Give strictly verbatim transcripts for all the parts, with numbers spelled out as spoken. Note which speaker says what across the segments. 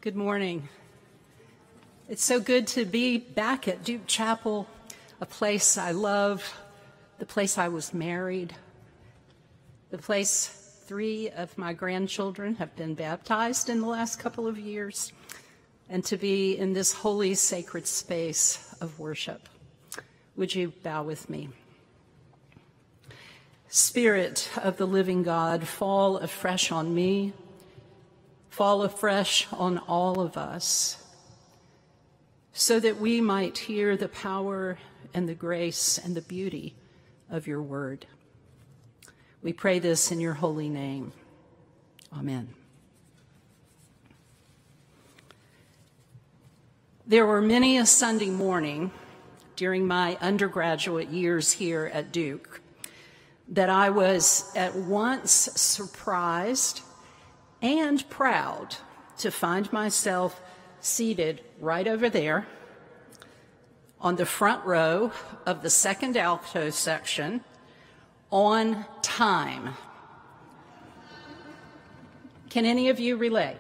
Speaker 1: Good morning. It's so good to be back at Duke Chapel, a place I love, the place I was married, the place three of my grandchildren have been baptized in the last couple of years, and to be in this holy, sacred space of worship. Would you bow with me? Spirit of the living God, fall afresh on me, fall afresh on all of us, so that we might hear the power and the grace and the beauty of your word. We pray this in your holy name. Amen. There were many a Sunday morning during my undergraduate years here at Duke that I was at once surprised and proud to find myself seated right over there on the front row of the second alto section on time. Can any of you relate?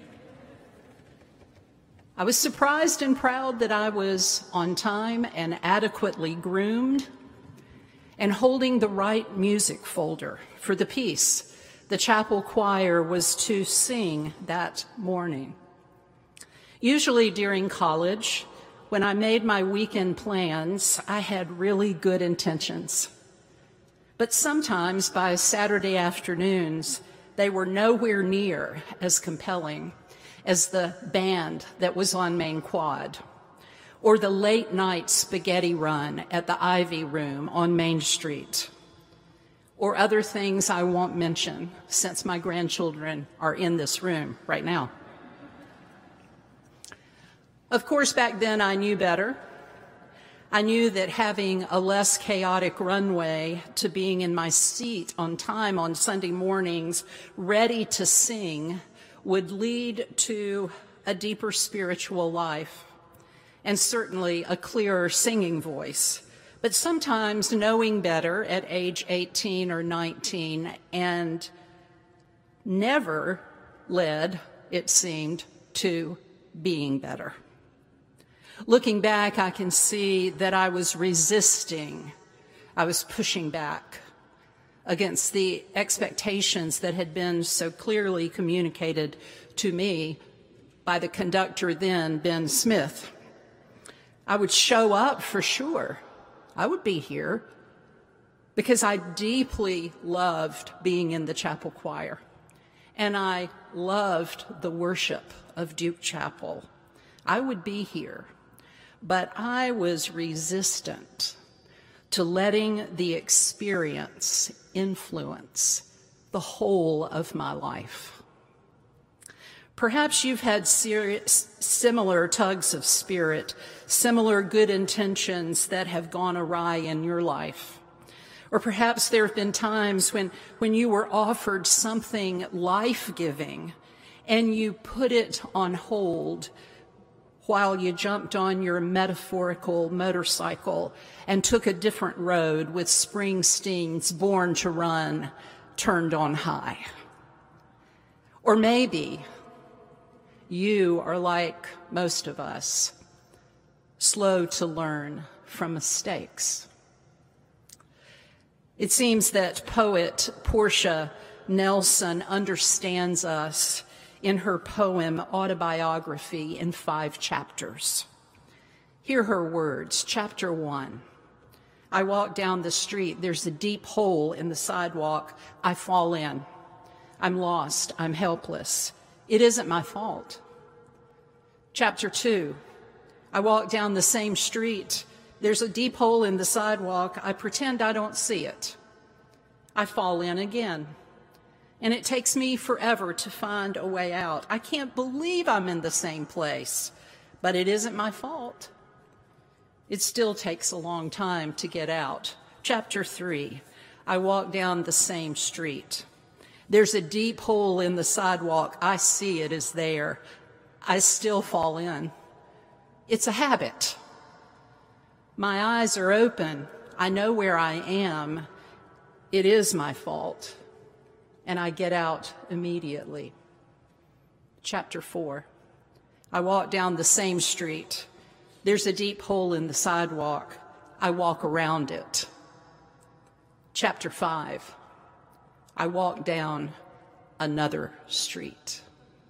Speaker 1: I was surprised and proud that I was on time and adequately groomed and holding the right music folder for the piece the chapel choir was to sing that morning. Usually during college, when I made my weekend plans, I had really good intentions. But sometimes by Saturday afternoons, they were nowhere near as compelling as the band that was on Main Quad, or the late night spaghetti run at the Ivy Room on Main Street, or other things I won't mention since my grandchildren are in this room right now. Of course, back then I knew better. I knew that having a less chaotic runway to being in my seat on time on Sunday mornings, ready to sing, would lead to a deeper spiritual life and certainly a clearer singing voice. But sometimes knowing better at age eighteen or nineteen and never led, it seemed, to being better. Looking back, I can see that I was resisting, I was pushing back against the expectations that had been so clearly communicated to me by the conductor then, Ben Smith. I would show up for sure. I would be here because I deeply loved being in the chapel choir, and I loved the worship of Duke Chapel. I would be here, but I was resistant to letting the experience influence the whole of my life. Perhaps you've had serious, similar tugs of spirit, similar good intentions that have gone awry in your life. Or perhaps there have been times when, when you were offered something life-giving and you put it on hold while you jumped on your metaphorical motorcycle and took a different road with Springsteen's Born to Run turned on high. Or maybe you are like most of us, slow to learn from mistakes. It seems that poet Portia Nelson understands us in her poem Autobiography in five chapters. Hear her words. Chapter one. I walk down the street. There's a deep hole in the sidewalk. I fall in. I'm lost. I'm helpless. It isn't my fault. Chapter two, I walk down the same street. There's a deep hole in the sidewalk. I pretend I don't see it. I fall in again. And it takes me forever to find a way out. I can't believe I'm in the same place, but it isn't my fault. It still takes a long time to get out. Chapter three, I walk down the same street. There's a deep hole in the sidewalk. I see it is there. I still fall in. It's a habit. My eyes are open. I know where I am. It is my fault. And I get out immediately. Chapter four. I walk down the same street. There's a deep hole in the sidewalk. I walk around it. Chapter five, I walk down another street.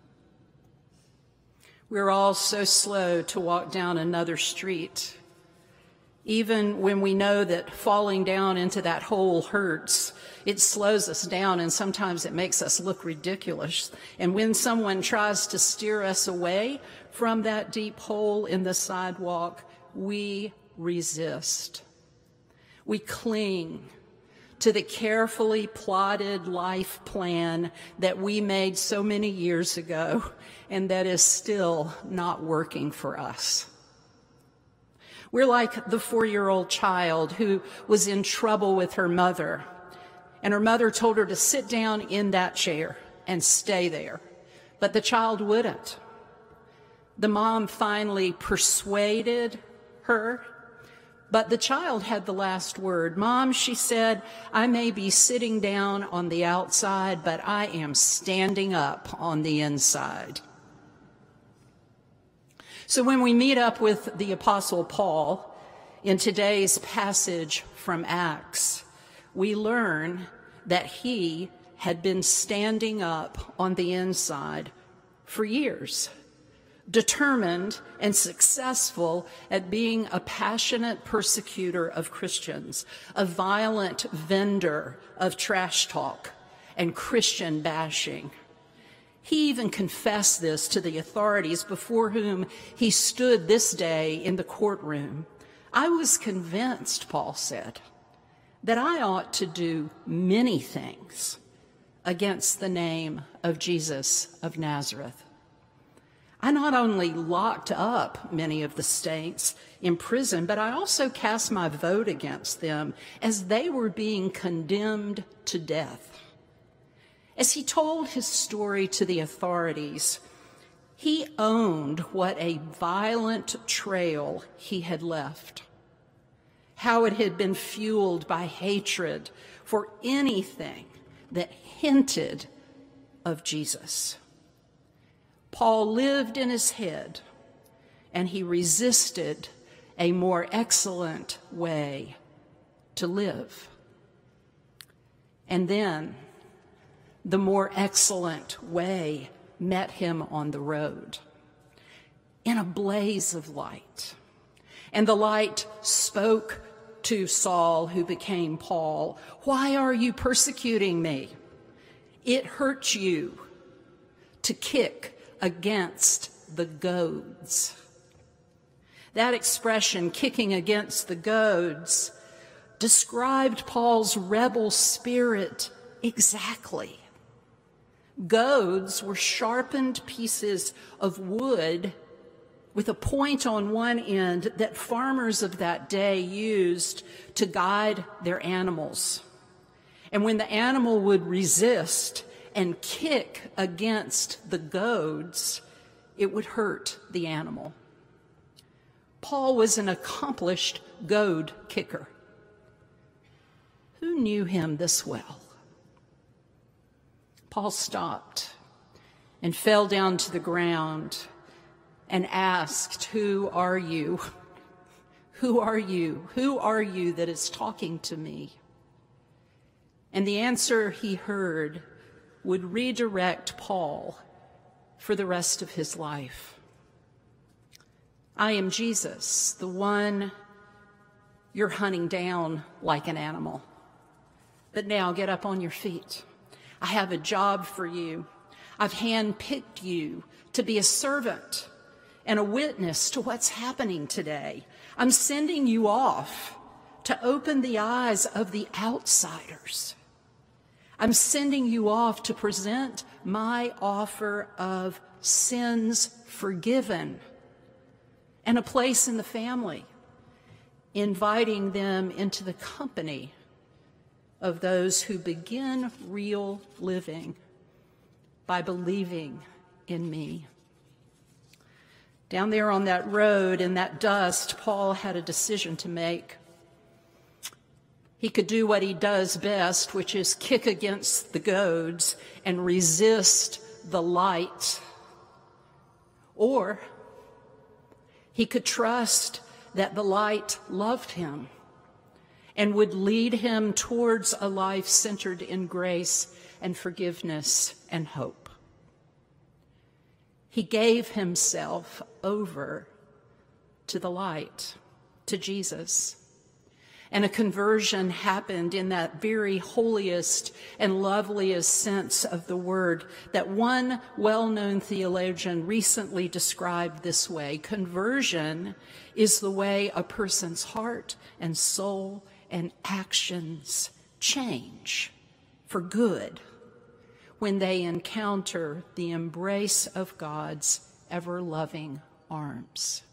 Speaker 1: We're all so slow to walk down another street. Even when we know that falling down into that hole hurts, it slows us down and sometimes it makes us look ridiculous. And when someone tries to steer us away from that deep hole in the sidewalk, we resist. We cling to the carefully plotted life plan that we made so many years ago and that is still not working for us. We're like the four-year-old child who was in trouble with her mother, and her mother told her to sit down in that chair and stay there, but the child wouldn't. The mom finally persuaded her, but the child had the last word. Mom, she said, I may be sitting down on the outside, but I am standing up on the inside. So when we meet up with the Apostle Paul in today's passage from Acts, we learn that he had been standing up on the inside for years, determined and successful at being a passionate persecutor of Christians, a violent vendor of trash talk and Christian bashing. He even confessed this to the authorities before whom he stood this day in the courtroom. I was convinced, Paul said, that I ought to do many things against the name of Jesus of Nazareth. I not only locked up many of the saints in prison, but I also cast my vote against them as they were being condemned to death. As he told his story to the authorities, he owned what a violent trail he had left, how it had been fueled by hatred for anything that hinted of Jesus. Paul lived in his head, and he resisted a more excellent way to live. And then the more excellent way met him on the road in a blaze of light. And the light spoke to Saul, who became Paul. Why are you persecuting me? It hurts you to kick against the goads. That expression, kicking against the goads, described Paul's rebel spirit exactly. Goads were sharpened pieces of wood with a point on one end that farmers of that day used to guide their animals. And when the animal would resist and kick against the goads, it would hurt the animal. Paul was an accomplished goad kicker. Who knew him this well? Paul stopped and fell down to the ground and asked, "Who are you? Who are you? Who are you that is talking to me?" And the answer he heard would redirect Paul for the rest of his life. I am Jesus, the one you're hunting down like an animal. But now get up on your feet. I have a job for you. I've handpicked you to be a servant and a witness to what's happening today. I'm sending you off to open the eyes of the outsiders. I'm sending you off to present my offer of sins forgiven and a place in the family, inviting them into the company of those who begin real living by believing in me. Down there on that road in that dust, Paul had a decision to make. He could do what he does best, which is kick against the goads and resist the light. Or he could trust that the light loved him and would lead him towards a life centered in grace and forgiveness and hope. He gave himself over to the light, to Jesus. And a conversion happened in that very holiest and loveliest sense of the word that one well-known theologian recently described this way. Conversion is the way a person's heart and soul and actions change for good when they encounter the embrace of God's ever-loving arms.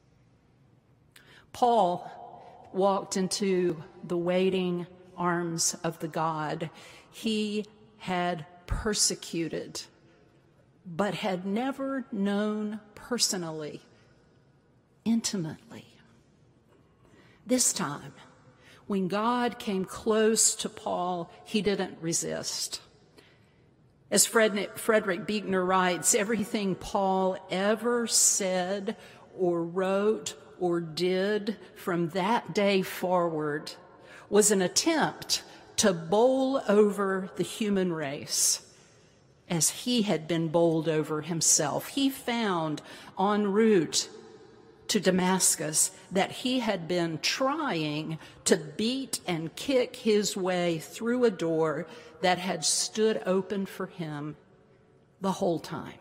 Speaker 1: Paul walked into the waiting arms of the God he had persecuted, but had never known personally, intimately. This time, when God came close to Paul, he didn't resist. As Frederick Buechner writes, everything Paul ever said or wrote or did from that day forward was an attempt to bowl over the human race as he had been bowled over himself. He found en route to Damascus that he had been trying to beat and kick his way through a door that had stood open for him the whole time.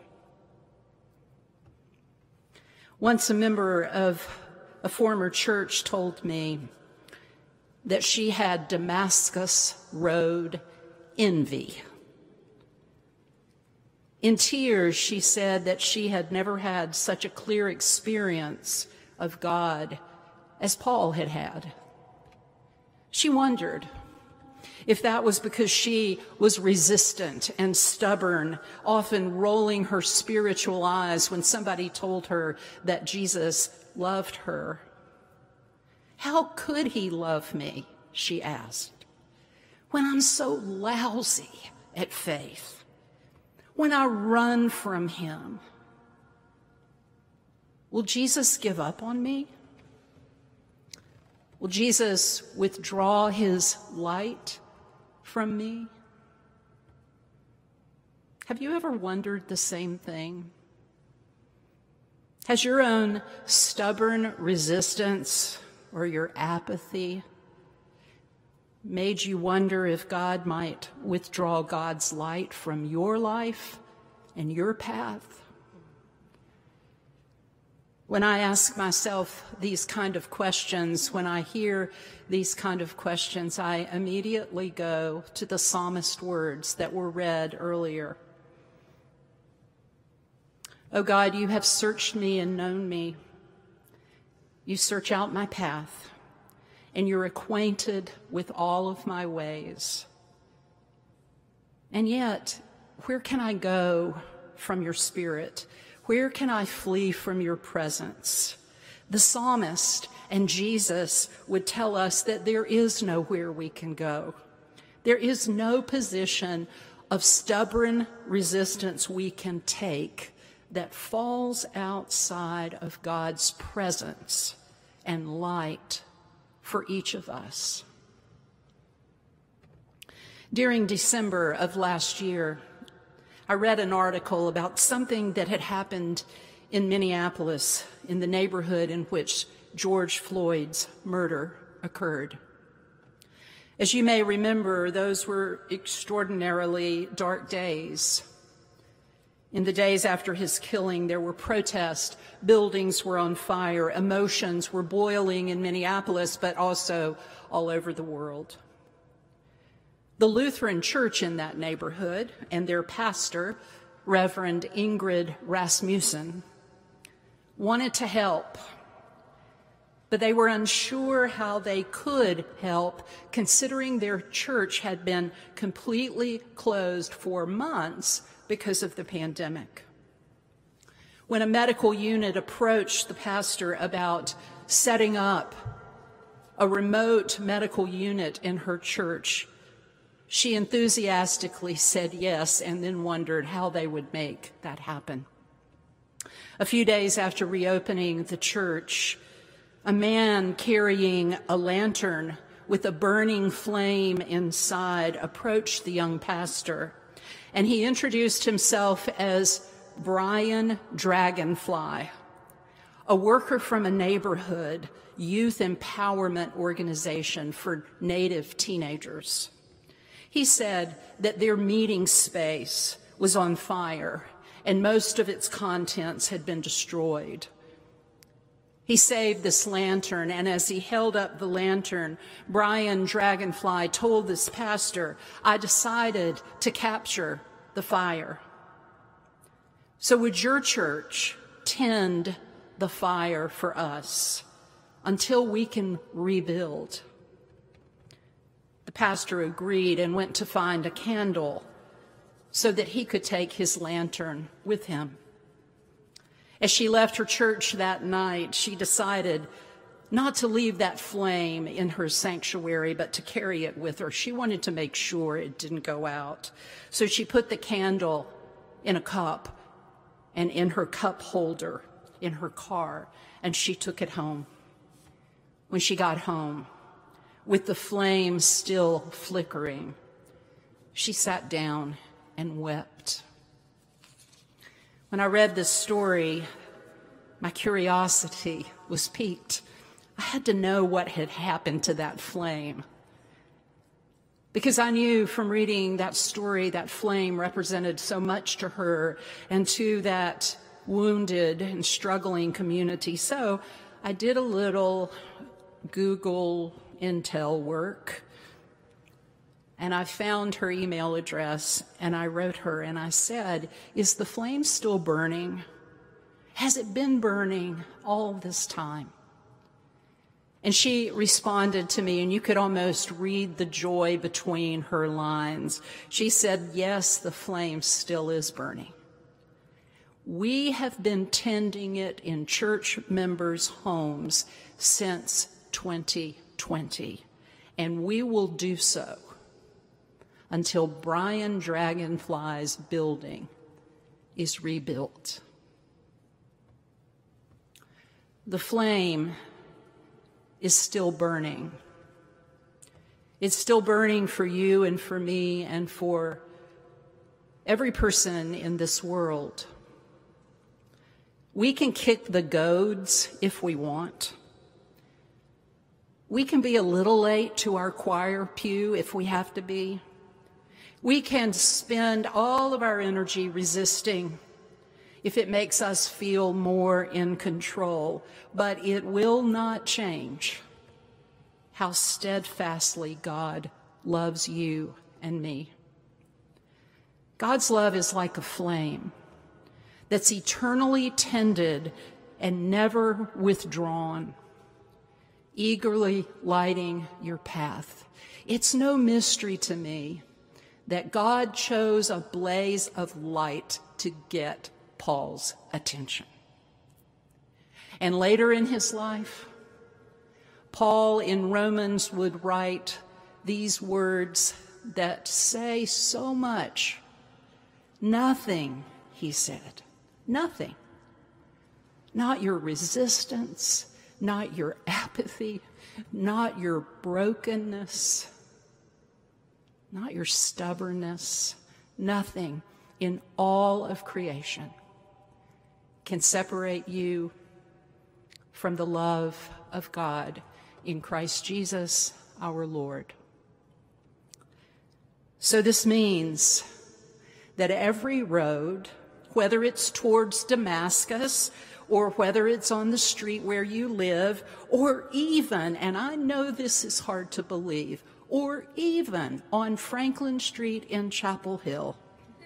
Speaker 1: Once a member of a former church told me that she had Damascus Road envy. In tears, she said that she had never had such a clear experience of God as Paul had had. She wondered if that was because she was resistant and stubborn, often rolling her spiritual eyes when somebody told her that Jesus loved her. How could he love me, she asked, when I'm so lousy at faith, when I run from him? Will Jesus give up on me? Will Jesus withdraw his light from me? Have you ever wondered the same thing? Has your own stubborn resistance or your apathy made you wonder if God might withdraw God's light from your life and your path? When I ask myself these kind of questions, when I hear these kind of questions, I immediately go to the psalmist words that were read earlier. O God, you have searched me and known me. You search out my path, and you're acquainted with all of my ways. And yet, where can I go from your spirit? Where can I flee from your presence? The psalmist and Jesus would tell us that there is nowhere we can go. There is no position of stubborn resistance we can take that falls outside of God's presence and light for each of us. During December of last year, I read an article about something that had happened in Minneapolis, in the neighborhood in which George Floyd's murder occurred. As you may remember, those were extraordinarily dark days. In the days after his killing, there were protests, buildings were on fire, emotions were boiling in Minneapolis, but also all over the world. The Lutheran church in that neighborhood and their pastor, Reverend Ingrid Rasmussen, wanted to help, but they were unsure how they could help, considering their church had been completely closed for months because of the pandemic. When a medical unit approached the pastor about setting up a remote medical unit in her church, she enthusiastically said yes and then wondered how they would make that happen. A few days after reopening the church, a man carrying a lantern with a burning flame inside approached the young pastor, and he introduced himself as Brian Dragonfly, a worker from a neighborhood youth empowerment organization for Native teenagers. He said that their meeting space was on fire and most of its contents had been destroyed. He saved this lantern, and as he held up the lantern, Brian Dragonfly told this pastor, "I decided to capture the fire." So would your church tend the fire for us until we can rebuild? The pastor agreed and went to find a candle so that he could take his lantern with him. As she left her church that night, she decided not to leave that flame in her sanctuary, but to carry it with her. She wanted to make sure it didn't go out. So she put the candle in a cup and in her cup holder in her car, and she took it home. When she got home, with the flame still flickering, she sat down and wept. When I read this story, my curiosity was piqued. I had to know what had happened to that flame, because I knew from reading that story that flame represented so much to her and to that wounded and struggling community. So I did a little Google intel work, and I found her email address, and I wrote her and I said, "Is the flame still burning? Has it been burning all this time?" And she responded to me, and you could almost read the joy between her lines. She said, "Yes, the flame still is burning. We have been tending it in church members' homes since twenty twenty, and we will do so until Brian Dragonfly's building is rebuilt." The flame is still burning. It's still burning for you and for me and for every person in this world. We can kick the goads if we want. We can be a little late to our choir pew if we have to be. We can spend all of our energy resisting if it makes us feel more in control, but it will not change how steadfastly God loves you and me. God's love is like a flame that's eternally tended and never withdrawn, eagerly lighting your path. It's no mystery to me that God chose a blaze of light to get Paul's attention. And later in his life, Paul in Romans would write these words that say so much. Nothing, he said, nothing. Not your resistance, not your apathy, not your brokenness, not your stubbornness, nothing in all of creation can separate you from the love of God in Christ Jesus our Lord. So this means that every road, whether it's towards Damascus or whether it's on the street where you live, or even, and I know this is hard to believe, or even on Franklin Street in Chapel Hill,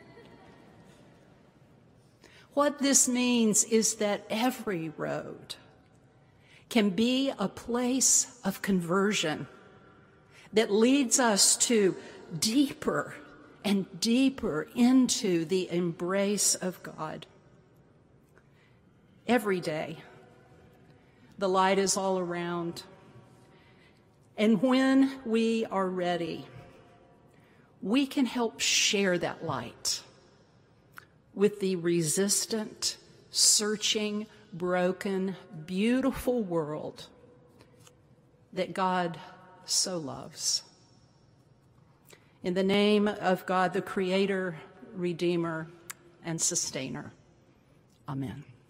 Speaker 1: what this means is that every road can be a place of conversion that leads us to deeper and deeper into the embrace of God. Every day, the light is all around. And when we are ready, we can help share that light with the resistant, searching, broken, beautiful world that God so loves. In the name of God, the Creator, Redeemer, and Sustainer. Amen.